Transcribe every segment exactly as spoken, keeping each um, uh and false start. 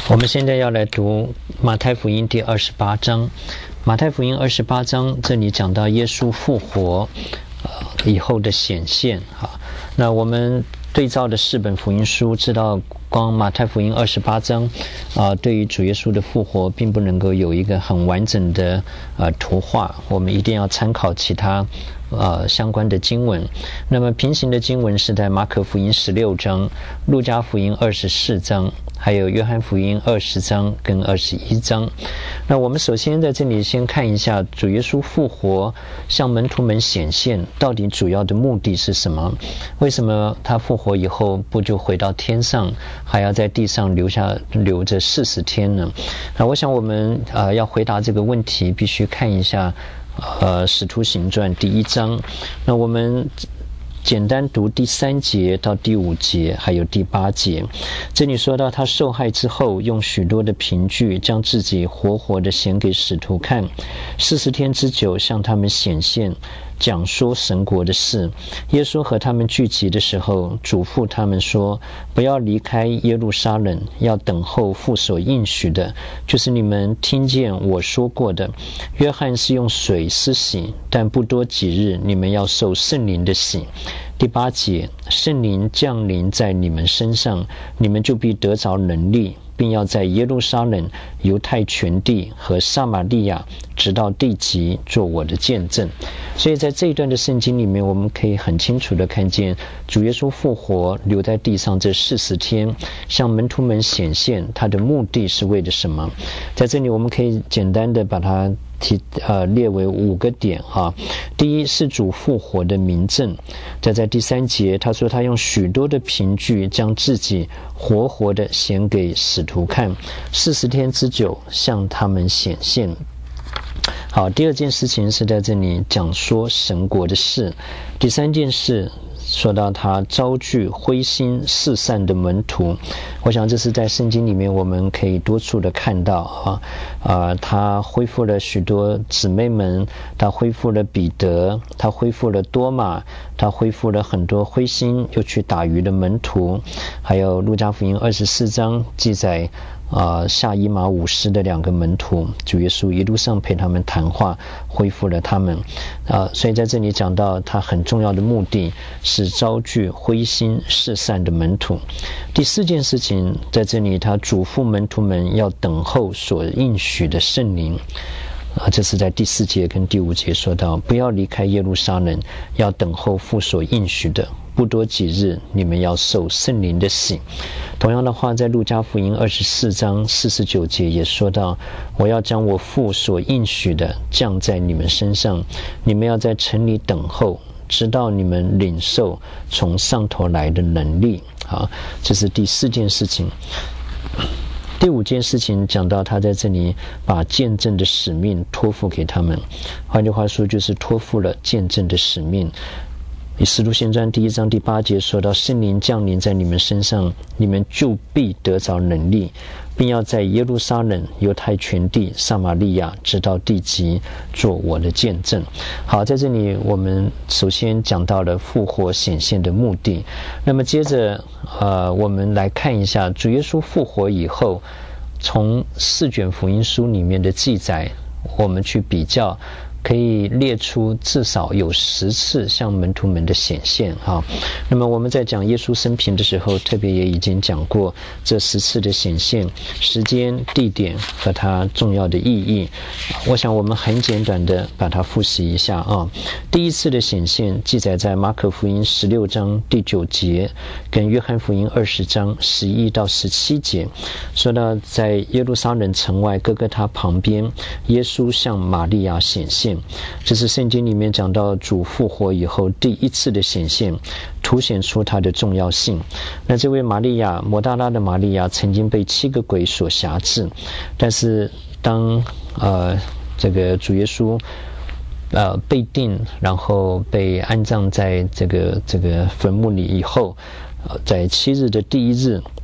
我们现在要来读马太福音第二十八章。马太福音二十八章这里讲到耶稣复活、呃、以后的显现啊。那我们对照的四本福音书，知道光马太福音二十八章啊、呃，对于主耶稣的复活并不能够有一个很完整的呃图画，我们一定要参考其他呃相关的经文。那么平行的经文是在马可福音十六章、路加福音二十四章，还有约翰福音二十章跟二十一章。那我们首先在这里先看一下主耶稣复活向门徒们显现到底主要的目的是什么？为什么他复活以后不就回到天上，还要在地上留下留着四十天呢？那我想我们呃要回答这个问题，必须看一下呃使徒行传第一章。那我们简单读第三节到第五节还有第八节。这里说到他受害之后，用许多的凭据将自己活活的显给使徒看，四十天之久向他们显现，讲说神国的事。耶稣和他们聚集的时候，嘱咐他们说，不要离开耶路撒冷，要等候父所应许的，就是你们听见我说过的。约翰是用水施洗，但不多几日，你们要受圣灵的洗。第八节，圣灵降临在你们身上，你们就必得着能力，并要在耶路撒冷、犹太全地和撒玛利亚直到地极做我的见证。所以在这一段的圣经里面，我们可以很清楚的看见主耶稣复活留在地上这四十天，向门徒们显现，他的目的是为了什么？在这里我们可以简单的把它提呃列为五个点啊。第一是主复活的明证，在在第三节他说他用许多的凭据将自己活活的显给使徒看，四十天之久向他们显现。好，第二件事情是在这里讲说神国的事。第三件事说到他招聚灰心四散的门徒，我想这是在圣经里面我们可以多处的看到啊，呃，他恢复了许多姊妹们，他恢复了彼得，他恢复了多马，他恢复了很多灰心又去打鱼的门徒，还有路加福音二十四章记载啊，下以马五斯的两个门徒，主耶稣一路上陪他们谈话，恢复了他们啊，所以在这里讲到他很重要的目的是招聚灰心四散的门徒。第四件事情在这里，他嘱咐门徒们要等候所应许的圣灵啊，这是在第四节跟第五节说到，不要离开耶路撒冷，要等候父所应许的，不多几日，你们要受圣灵的洗。同样的话，在路加福音二十四章四十九节也说到，我要将我父所应许的降在你们身上，你们要在城里等候，直到你们领受从上头来的能力。好，这是第四件事情。第五件事情讲到他在这里把见证的使命托付给他们，换句话说就是托付了见证的使命。以使徒行传第一章第八节说到，圣灵降临在你们身上，你们就必得着能力，并要在耶路撒冷、犹太全地、撒玛利亚直到地极做我的见证。好，在这里我们首先讲到了复活显现的目的。那么接着呃，我们来看一下主耶稣复活以后，从四卷福音书里面的记载我们去比较，可以列出至少有十次向门徒们的显现啊。那么我们在讲耶稣生平的时候，特别也已经讲过这十次的显现时间、地点和它重要的意义。我想我们很简短的把它复习一下啊。第一次的显现记载在马可福音十六章第九节，跟约翰福音二十章十一到十七节，说到在耶路撒冷城外哥哥他旁边，耶稣向玛利亚显现。这是圣经里面讲到主复活以后第一次的显现，凸显出它的重要性。那这位玛利亚，抹大拉的玛利亚，曾经被七个鬼所辖制，但是当呃这个主耶稣呃被定，然后被安葬在这个这个坟墓里以后，在七日的第一日，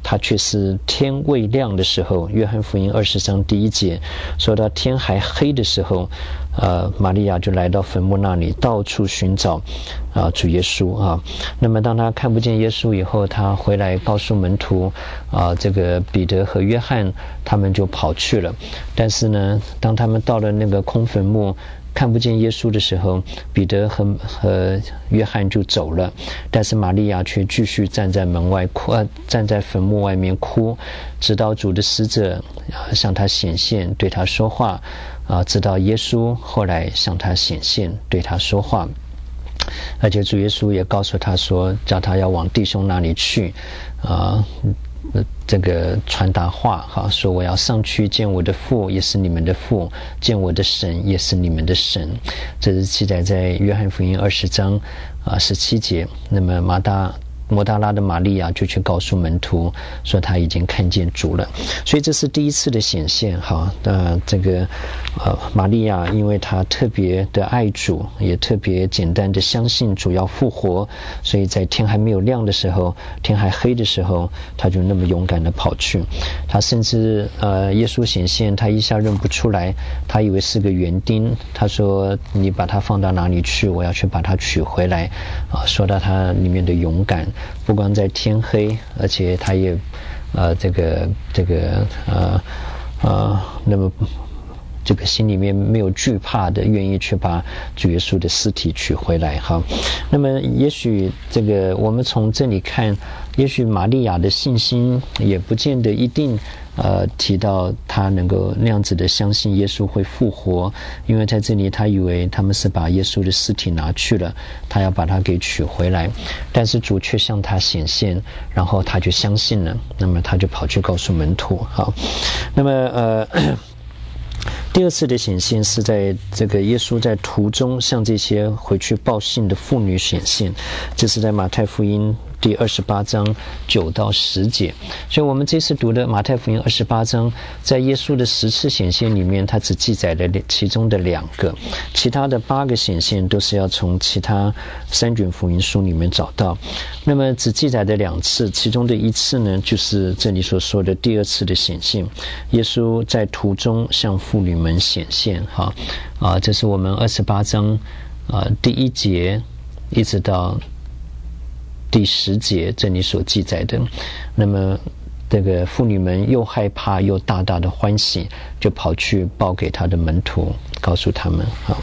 他却是天未亮的时候，约翰福音二十章第一节说到天还黑的时候，呃，玛利亚就来到坟墓那里，到处寻找啊、呃、主耶稣啊。那么当他看不见耶稣以后，他回来告诉门徒啊、呃，这个彼得和约翰他们就跑去了。但是呢，当他们到了那个空坟墓，看不见耶稣的时候，彼得和和约翰就走了，但是玛利亚却继续站在门外哭，呃、站在坟墓外面哭，直到主的使者、呃、向他显现，对他说话，啊、呃，直到耶稣后来向他显现，对他说话。而且主耶稣也告诉他说，叫他要往弟兄那里去，啊、呃，这个传达话哈，说我要上去见我的父，也是你们的父；见我的神，也是你们的神。这是记载在约翰福音二十章啊十七节。那么马大。摩大拉的玛利亚就去告诉门徒说他已经看见主了，所以这是第一次的显现哈。那这个呃玛利亚因为她特别的爱主，也特别简单的相信主要复活，所以在天还没有亮的时候，天还黑的时候，她就那么勇敢的跑去。她甚至呃耶稣显现，她一下认不出来，她以为是个园丁，她说你把它放到哪里去，我要去把它取回来啊。说到她里面的勇敢，不光在天黑，而且他也，呃，这个这个呃呃，那么这个心里面没有惧怕的，愿意去把主耶稣的尸体取回来哈。那么也许这个我们从这里看，也许玛利亚的信心也不见得一定。呃，提到他能够那样子的相信耶稣会复活，因为在这里他以为他们是把耶稣的尸体拿去了，他要把他给取回来，但是主却向他显现，然后他就相信了，那么他就跑去告诉门徒。好，那么呃。第二次的显现是在这个耶稣在途中向这些回去报信的妇女显现，这是在马太福音第二十八章九到十节。所以我们这次读的马太福音二十八章，在耶稣的十次显现里面，它只记载了其中的两个，其他的八个显现都是要从其他三卷福音书里面找到。那么只记载的两次，其中的一次呢，就是这里所说的第二次的显现，耶稣在途中向妇女们显现哈啊，这是我们二十八章啊第一节一直到第十节这里所记载的。那么这个妇女们又害怕又大大的欢喜，就跑去报给他的门徒，告诉他们啊。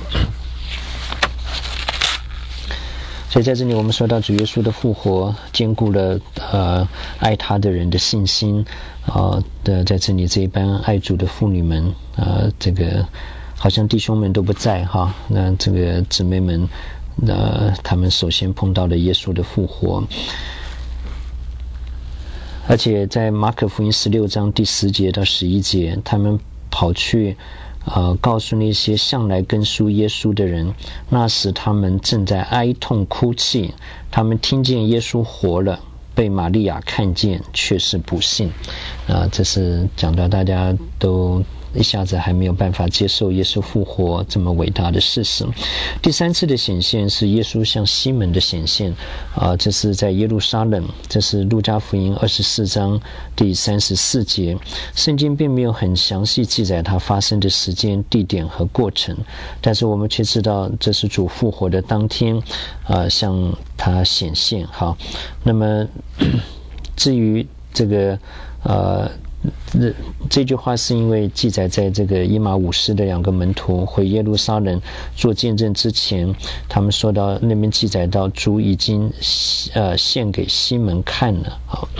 所以在这里我们说到主耶稣的复活坚固了呃爱他的人的信心啊的，在这里这一班爱主的妇女们啊、呃，这个好像弟兄们都不在哈，那这个姊妹们那他们首先碰到了耶稣的复活。而且在马可福音十六章第十节到十一节，他们跑去呃，告诉那些向来跟随耶稣的人，那时他们正在哀痛哭泣，他们听见耶稣活了，被玛利亚看见，却是不信。啊、呃，这是讲到大家都一下子还没有办法接受耶稣复活这么伟大的事实。第三次的显现是耶稣向西门的显现啊、呃，这是在耶路撒冷，这是路加福音二十四章第三十四节。圣经并没有很详细记载它发生的时间、地点和过程，但是我们却知道这是主复活的当天啊、呃，向他显现。好，那么至于这个呃这这句话是因为记载在这个以马忤斯的两个门徒回耶路撒冷做见证之前，他们说到那边记载到主已经呃献给西门看了，好，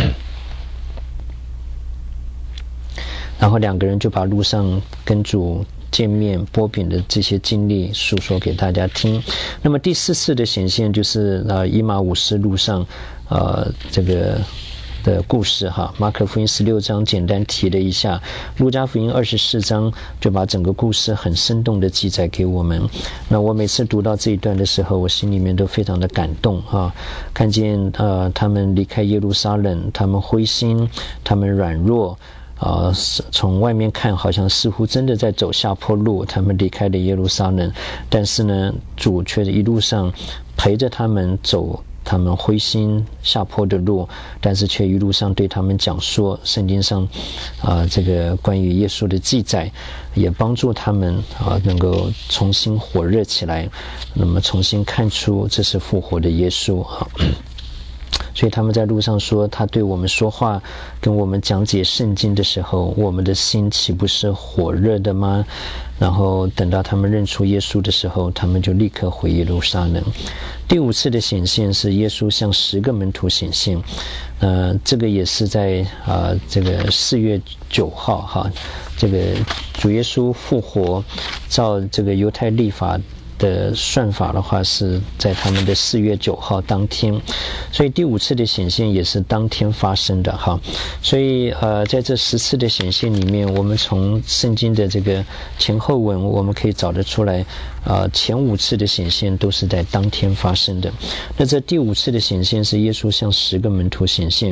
然后两个人就把路上跟主见面波饼的这些经历述说给大家听。那么第四次的显现就是呃以马忤斯路上呃这个的故事哈，马可福音十六章简单提了一下，路加福音二十四章就把整个故事很生动的记载给我们。那我每次读到这一段的时候，我心里面都非常的感动哈，看见呃他们离开耶路撒冷，他们灰心，他们软弱。啊、呃，从外面看好像似乎真的在走下坡路，他们离开了耶路撒冷，但是呢，主却一路上陪着他们走他们灰心下坡的路，但是却一路上对他们讲说圣经上啊、呃、这个关于耶稣的记载，也帮助他们啊、呃、能够重新火热起来，那么重新看出这是复活的耶稣啊。所以他们在路上说，他对我们说话，跟我们讲解圣经的时候，我们的心岂不是火热的吗？然后等到他们认出耶稣的时候，他们就立刻回耶路撒冷。第五次的显现是耶稣向十个门徒显现，呃，这个也是在啊、呃、这个四月九号哈，这个主耶稣复活，照这个犹太历法的算法的话，是在他们的四月九号当天，所以第五次的显现也是当天发生的哈。所以呃，在这十次的显现里面，我们从圣经的这个前后文，我们可以找得出来，呃，前五次的显现都是在当天发生的。那这第五次的显现是耶稣向十个门徒显现。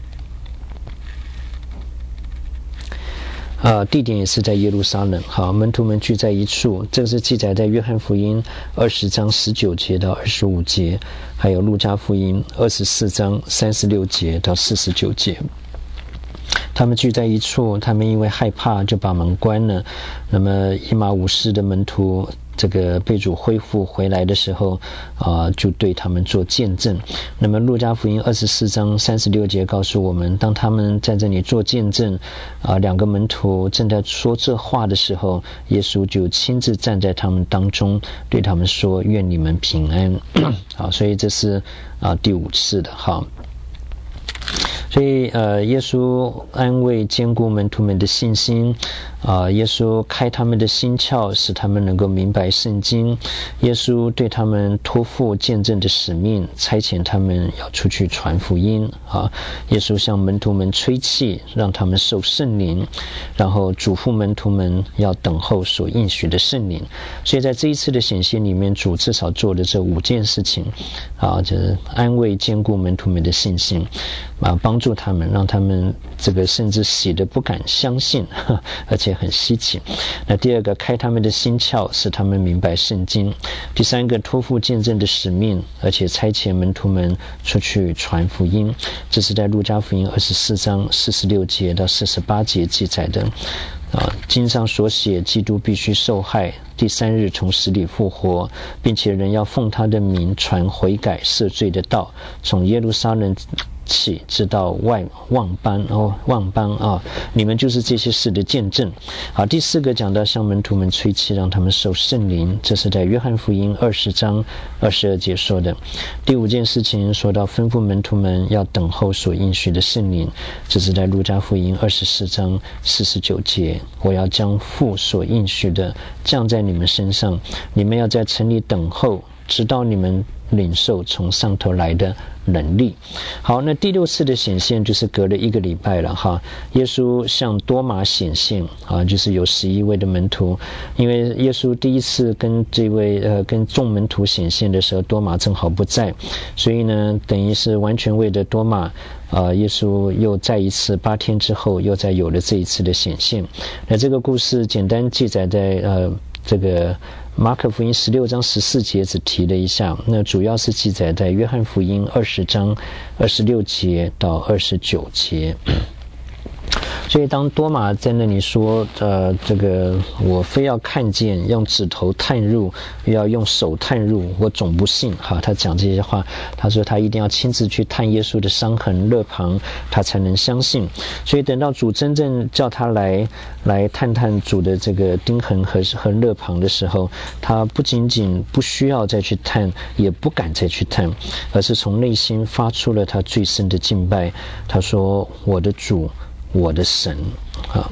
啊，地点也是在耶路撒冷。好，门徒们聚在一处，这个是记载在约翰福音二十章十九节到二十五节，还有路加福音二十四章三十六节到四十九节。他们聚在一处，他们因为害怕就把门关了。那么以马五世的门徒这个被主恢复回来的时候啊、呃，就对他们做见证。那么路加福音二十四章三十六节告诉我们，当他们在这里做见证啊、呃，两个门徒正在说这话的时候，耶稣就亲自站在他们当中，对他们说：“愿你们平安。”好，所以这是啊、呃、第五次的哈。所以呃，耶稣安慰坚固门徒们的信心啊、呃，耶稣开他们的心窍，使他们能够明白圣经。耶稣对他们托付见证的使命，差遣他们要出去传福音啊。耶稣向门徒们吹气，让他们受圣灵，然后嘱咐门徒们要等候所应许的圣灵。所以在这一次的显现里面，主至少做了这五件事情啊，就是安慰坚固门徒们的信心啊，帮助他们，让他们这个甚至喜得不敢相信，而且很稀奇。那第二个，开他们的心窍，使他们明白圣经。第三个，托付见证的使命，而且差遣门徒们出去传福音。这是在路加福音二十四章四十六节到四十八节记载的。啊，经上所写，基督必须受害，第三日从死里复活，并且人要奉他的名传悔改赦罪的道，从耶路撒冷起，直到外望邦哦，望邦啊，你们就是这些事的见证。好，第四个讲到向门徒们吹气，让他们受圣灵，这是在约翰福音二十章二十二节说的。第五件事情说到吩咐门徒们要等候所应许的圣灵，这是在路加福音二十四章四十九节。我要将父所应许的降在你们身上，你们要在城里等候，直到你们领受从上头来的能力。好，那第六次的显现就是隔了一个礼拜了哈。耶稣向多马显现啊，就是有十一位的门徒。因为耶稣第一次跟这位呃跟众门徒显现的时候，多马正好不在，所以呢，等于是完全为了多马。啊，耶稣又再一次八天之后，又再有了这一次的显现。那这个故事简单记载在呃这个马可福音十六章十四节，只提了一下。那主要是记载在约翰福音二十章二十六节到二十九节。所以当多马在那里说呃，这个我非要看见，用指头探入，又要用手探入，我总不信哈。他讲这些话，他说他一定要亲自去探耶稣的伤痕肋旁，他才能相信。所以等到主真正叫他来来探探主的这个钉痕和和肋旁的时候，他不仅仅不需要再去探，也不敢再去探，而是从内心发出了他最深的敬拜。他说：我的主，我的神啊。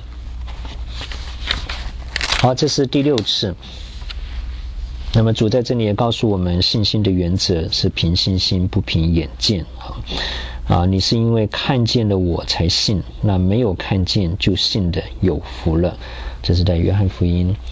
好，这是第六次。那么主在这里也告诉我们，信心的原则是凭信心，不凭眼见啊。啊，你是因为看见了我才信，那没有看见就信的有福了。这是在约翰福音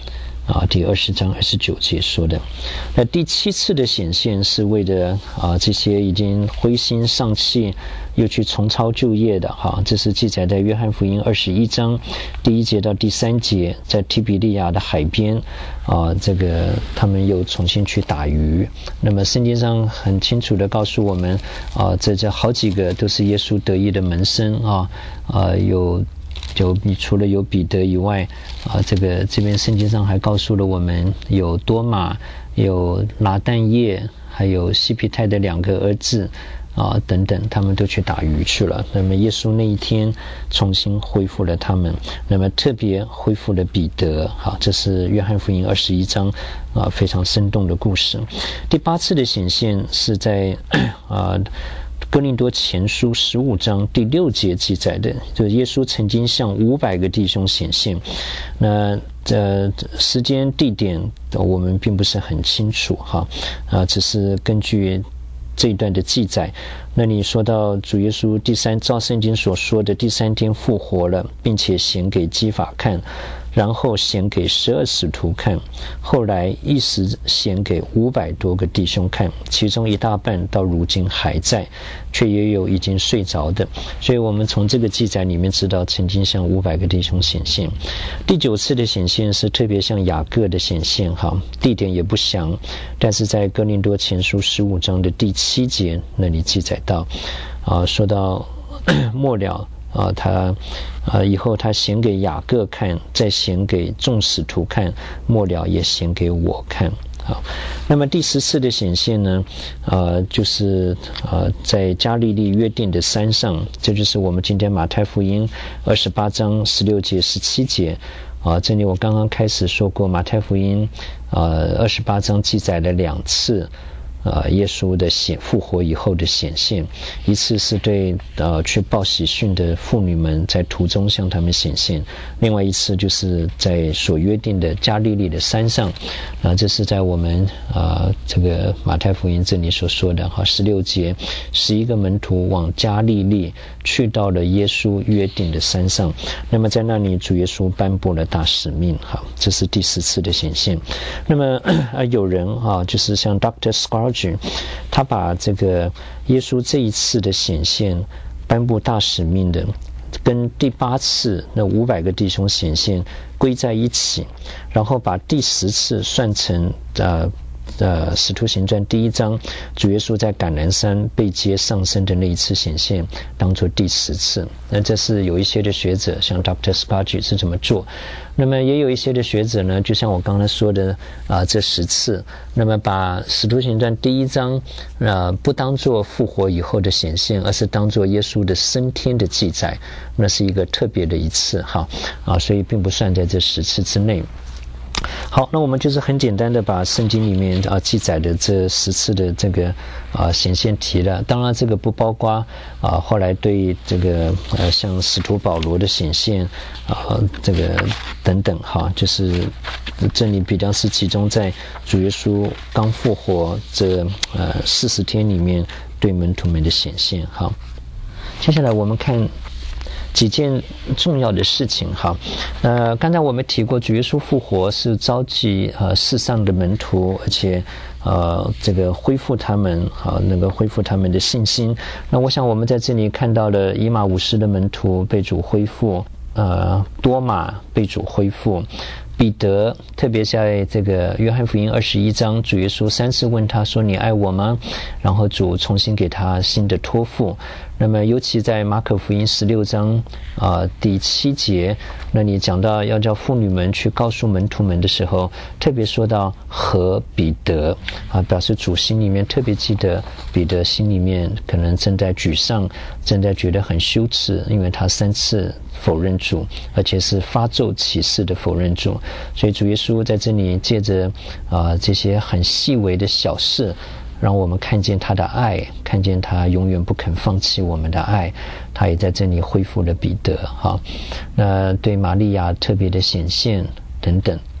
啊，第二十章二十九节说的。那第七次的显现是为了啊这些已经灰心丧气又去重操旧业的哈，这是记载在约翰福音二十一章第一节到第三节，在提比利亚的海边啊，这个他们又重新去打鱼。那么圣经上很清楚的告诉我们啊，这这好几个都是耶稣得意的门生啊啊有。就除了有彼得以外啊，这个这边圣经上还告诉了我们有多马，有拿但业，还有西庇太的两个儿子啊等等，他们都去打鱼去了。那么耶稣那一天重新恢复了他们，那么特别恢复了彼得。好，这是约翰福音二十一章啊非常生动的故事。第八次的显现是在啊哥林多前书十五章第六节记载的，就是耶稣曾经向五百个弟兄显现。那呃时间地点我们并不是很清楚哈，啊，只是根据这一段的记载。那你说到主耶稣第三，照圣经所说的第三天复活了，并且显给基法看，然后显给十二使徒看，后来一时显给五百多个弟兄看，其中一大半到如今还在，却也有已经睡着的。所以我们从这个记载里面知道，曾经向五百个弟兄显现。第九次的显现是特别向雅各的显现，哈，地点也不详，但是在哥林多前书十五章的第七节那里记载到，啊，说到末了。啊，他啊，以后他显给雅各看，再显给众使徒看，末了也显给我看。好，那么第十次的显现呢，呃，就是呃，在加利利约定的山上，这就是我们今天马太福音二十八章十六节、十七节。啊，这里我刚刚开始说过，马太福音呃二十八章记载了两次。呃，耶稣的显复活以后的显现，一次是对呃去报喜讯的妇女们在途中向他们显现，另外一次就是在所约定的加利利的山上。啊、呃，这是在我们啊、呃、这个马太福音这里所说的哈，十六节，十一个门徒往加利利去到了耶稣约定的山上，那么在那里主耶稣颁布了大使命。哈，这是第十次的显现。那么呃有人啊，就是像 Doctor Scar。他把这个耶稣这一次的显现颁布大使命的跟第八次那五百个弟兄显现归在一起，然后把第十次算成呃呃使徒行传第一章主耶稣在橄榄山被接上升的那一次显现当作第十次。那这是有一些的学者像 Doctor Spargy 是这么做，那么也有一些的学者呢，就像我刚才说的啊、呃，这十次，那么把使徒行传第一章呃不当作复活以后的显现，而是当作耶稣的升天的记载，那是一个特别的一次哈啊，所以并不算在这十次之内。好，那我们就是很简单的把圣经里面啊记载的这十次的这个啊显现提了，当然这个不包括啊后来对这个呃像使徒保罗的显现啊这个等等哈，就是这里比较是集中在主耶稣刚复活这呃四十天里面对门徒们的显现。好，接下来我们看几件重要的事情哈，呃，刚才我们提过，主耶稣复活是召集呃世上的门徒，而且呃这个恢复他们啊，那个恢复他们的信心。那我想我们在这里看到了以马五斯的门徒被主恢复，呃，多马被主恢复。彼得特别在这个约翰福音二十一章，主耶稣三次问他说：“你爱我吗？”然后主重新给他新的托付。那么尤其在马可福音十六章啊、呃、第七节，那你讲到要叫妇女们去告诉门徒们的时候，特别说到和彼得啊，表示主心里面特别记得彼得心里面可能正在沮丧，正在觉得很羞耻，因为他三次否认主，而且是发咒起誓的否认主。所以主耶稣在这里借着啊、呃、这些很细微的小事，让我们看见他的爱，看见他永远不肯放弃我们的爱。他也在这里恢复了彼得哈，那对玛利亚特别的显现等等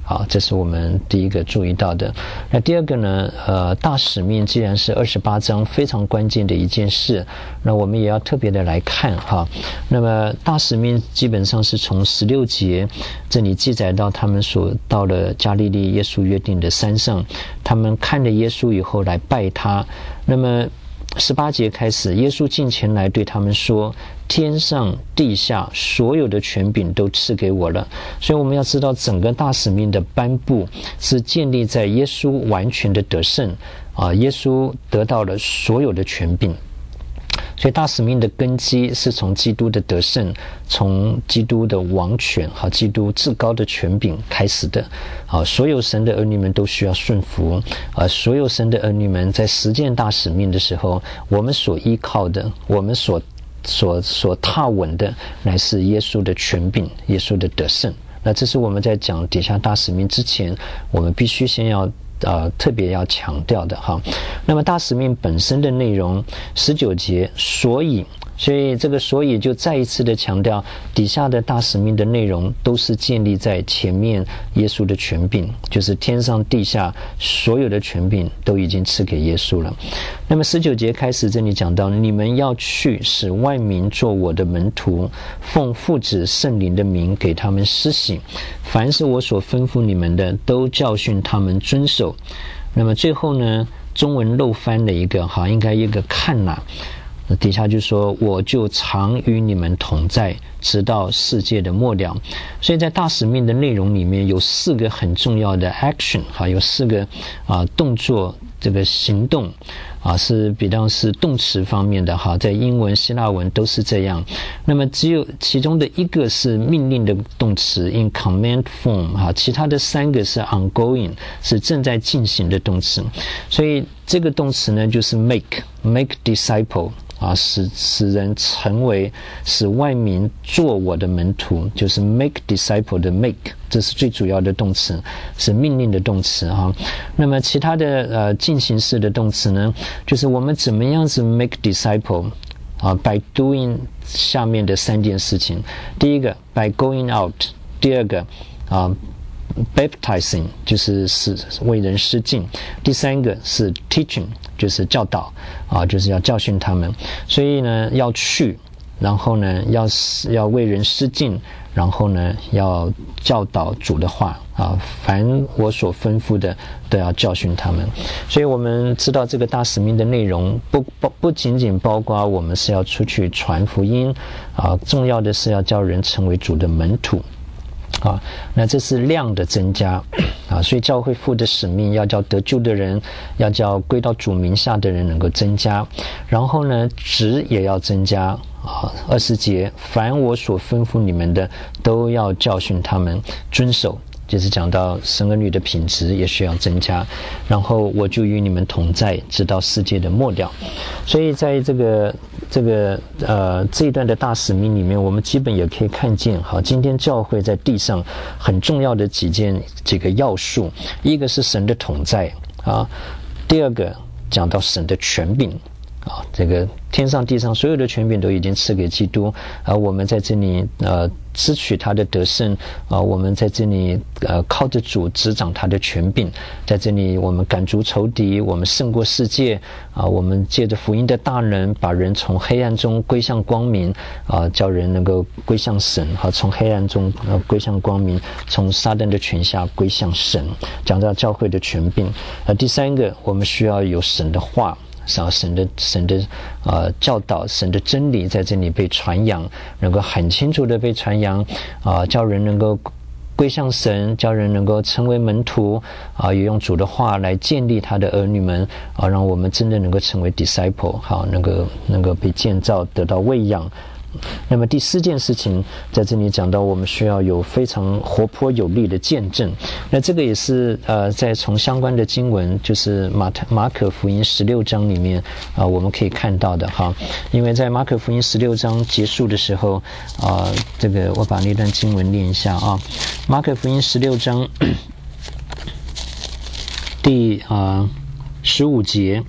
好，这是我们第一个注意到的。那第二个呢，呃，大使命既然是二十八章非常关键的一件事，那我们也要特别的来看哈。那么大使命基本上是从十六节这里记载到他们所到了加利利耶稣约定的山上，他们看了耶稣以后来拜他。那么十八节开始，耶稣近前来对他们说，天上地下所有的权柄都赐给我了。所以我们要知道，整个大使命的颁布是建立在耶稣完全的得胜啊，耶稣得到了所有的权柄。所以大使命的根基是从基督的得胜，从基督的王权和基督至高的权柄开始的。啊，所有神的儿女们都需要顺服。啊，所有神的儿女们在实践大使命的时候，我们所依靠的，我们所所所踏稳的，乃是耶稣的权柄，耶稣的得胜。那这是我们在讲底下大使命之前，我们必须先要呃，特别要强调的哈。那么大使命本身的内容，十九节，所以，所以这个所以就再一次的强调，底下的大使命的内容都是建立在前面耶稣的权柄，就是天上地下所有的权柄都已经赐给耶稣了。那么十九节开始这里讲到，你们要去使万民做我的门徒，奉父子圣灵的名给他们施洗，凡是我所吩咐你们的，都教训他们遵守。那么最后呢，中文漏翻了一个哈，应该一个看哪，底下就说，我就常与你们同在，直到世界的末了。所以在大使命的内容里面有四个很重要的 action 哈，有四个啊动作，这个行动啊是比较是动词方面的哈，在英文希腊文都是这样。那么只有其中的一个是命令的动词 in command form 哈，其他的三个是 ongoing 是正在进行的动词。所以这个动词呢就是 make make disciple啊，使使人成为，使万民做我的门徒，就是 make disciple 的 make， 这是最主要的动词，是命令的动词哈。那么其他的呃进行式的动词呢，就是我们怎么样子 make disciple 啊 by doing 下面的三件事情。第一个 by going out， 第二个啊baptizing 就是是为人施浸，第三个是 teaching 就是教导啊，就是要教训他们。所以呢要去，然后呢要要为人施浸，然后呢要教导主的话啊，凡我所吩咐的都要教训他们。所以我们知道这个大使命的内容不不不仅仅包括我们是要出去传福音啊，重要的是要叫人成为主的门徒啊，那这是量的增加啊，所以教会负的使命要叫得救的人，要叫归到主名下的人能够增加，然后呢质也要增加啊。二十节，凡我所吩咐你们的，都要教训他们遵守，就是讲到神儿女的品质也需要增加。然后我就与你们同在，直到世界的末了。所以在这个这个呃这一段的大使命里面，我们基本也可以看见，好，今天教会在地上很重要的几件几个要素，一个是神的同在啊，第二个讲到神的权柄啊，这个天上地上所有的权柄都已经赐给基督，而我们在这里呃支取他的得胜啊，我们在这里呃靠着主执掌他的权柄，在这里我们赶逐仇敌，我们胜过世界啊，我们借着福音的大能，把人从黑暗中归向光明啊，叫人能够归向神啊，从黑暗中呃归向光明，从撒旦的权下归向神，讲到教会的权柄。呃，第三个，我们需要有神的话。神的神的呃教导，神的真理在这里被传扬，能够很清楚的被传扬啊、呃，叫人能够归向神，叫人能够成为门徒啊、呃，也用主的话来建立他的儿女们啊、呃，让我们真的能够成为 disciple， 好，能够能够被建造，得到喂养。那么第四件事情在这里讲到，我们需要有非常活泼有力的见证。那这个也是呃，在从相关的经文，就是马太马可福音十六章里面啊、呃，我们可以看到的哈。因为在马可福音十六章结束的时候啊、呃，这个我把那段经文念一下啊，马可福音十六章第啊。呃十五节，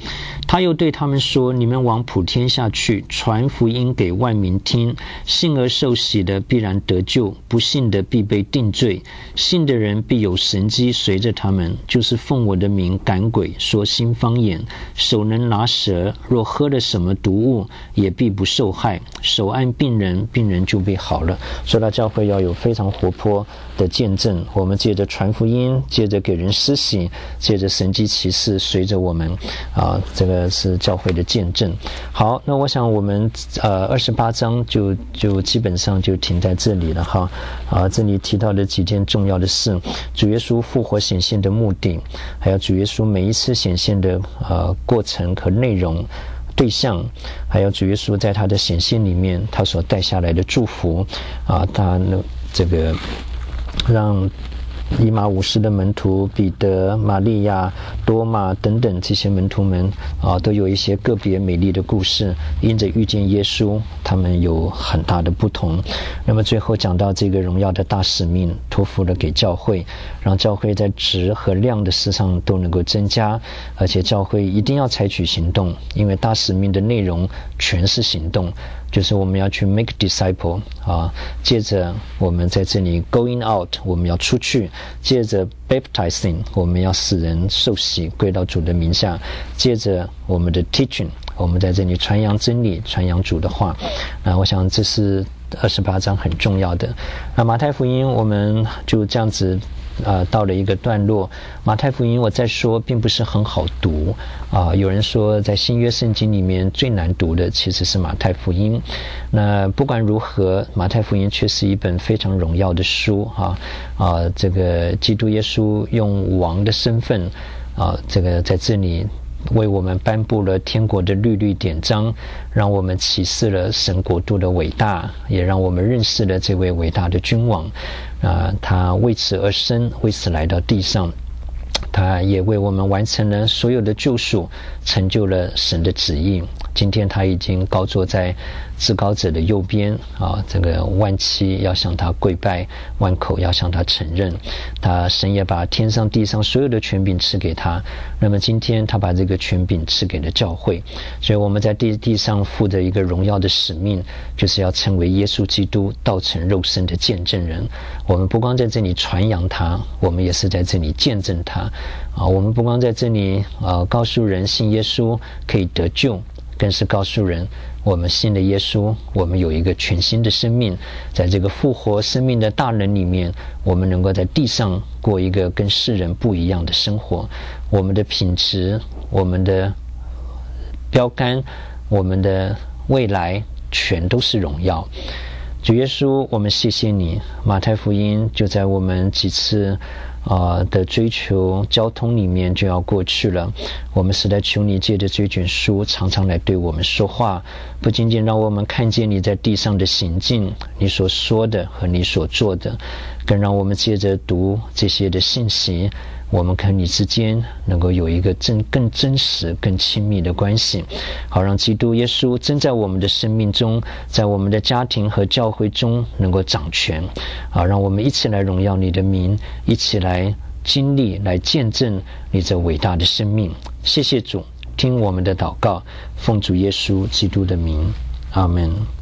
他又对他们说，你们往普天下去，传福音给万民听，信而受洗的必然得救，不信的必被定罪，信的人必有神迹随着他们，就是奉我的名赶鬼，说新方言，手能拿蛇，若喝了什么毒物也必不受害，手按病人，病人就被好了。所以教会要有非常活泼的见证，我们借着传福音，借着给人施洗，借着神迹奇事随着我们啊，这个是教会的见证。好，那我想我们呃二十八章就就基本上就停在这里了哈。啊，这里提到的几件重要的事，主耶稣复活显现的目的，还有主耶稣每一次显现的呃过程和内容、对象，还有主耶稣在他的显现里面他所带下来的祝福啊，他这个让以马五斯的门徒彼得、玛利亚、多马等等这些门徒们啊，都有一些个别美丽的故事，因着遇见耶稣，他们有很大的不同。那么最后讲到这个荣耀的大使命，托付了给教会，让教会在质和量的事上都能够增加，而且教会一定要采取行动，因为大使命的内容全是行动，就是我们要去 make disciple 啊，接着我们在这里 going out， 我们要出去，接着 baptizing， 我们要使人受洗归到主的名下，接着我们的 teaching， 我们在这里传扬真理，传扬主的话。那我想这是二十八章很重要的。那马太福音我们就这样子呃，到了一个段落。马太福音我再说并不是很好读啊、呃，有人说在新约圣经里面最难读的其实是马太福音。那不管如何，马太福音却是一本非常荣耀的书啊啊、呃，这个基督耶稣用王的身份啊、呃，这个在这里为我们颁布了天国的律律典章，让我们启示了神国度的伟大，也让我们认识了这位伟大的君王啊、呃，他为此而生，为此来到地上，他也为我们完成了所有的救赎，成就了神的旨意。今天他已经高坐在至高者的右边啊，这个万膝要向他跪拜，万口要向他承认。他神也把天上地上所有的权柄赐给他，那么今天他把这个权柄赐给了教会。所以我们在地地上负着一个荣耀的使命，就是要成为耶稣基督道成肉身的见证人。我们不光在这里传扬他，我们也是在这里见证他啊。我们不光在这里啊告诉人信耶稣可以得救，更是告诉人我们信了耶稣，我们有一个全新的生命，在这个复活生命的大能里面，我们能够在地上过一个跟世人不一样的生活。我们的品质，我们的标杆，我们的未来全都是荣耀。主耶稣，我们谢谢你。马太福音就在我们几次啊、呃、的追求交通里面就要过去了，我们实在求你借着这卷书常常来对我们说话，不仅仅让我们看见你在地上的行径，你所说的和你所做的，更让我们借着读这些的信息，我们跟你之间能够有一个真更真实更亲密的关系，好让基督耶稣真在我们的生命中，在我们的家庭和教会中能够掌权，好让我们一起来荣耀你的名，一起来经历来见证你这伟大的生命。谢谢主，听我们的祷告，奉主耶稣基督的名，阿们。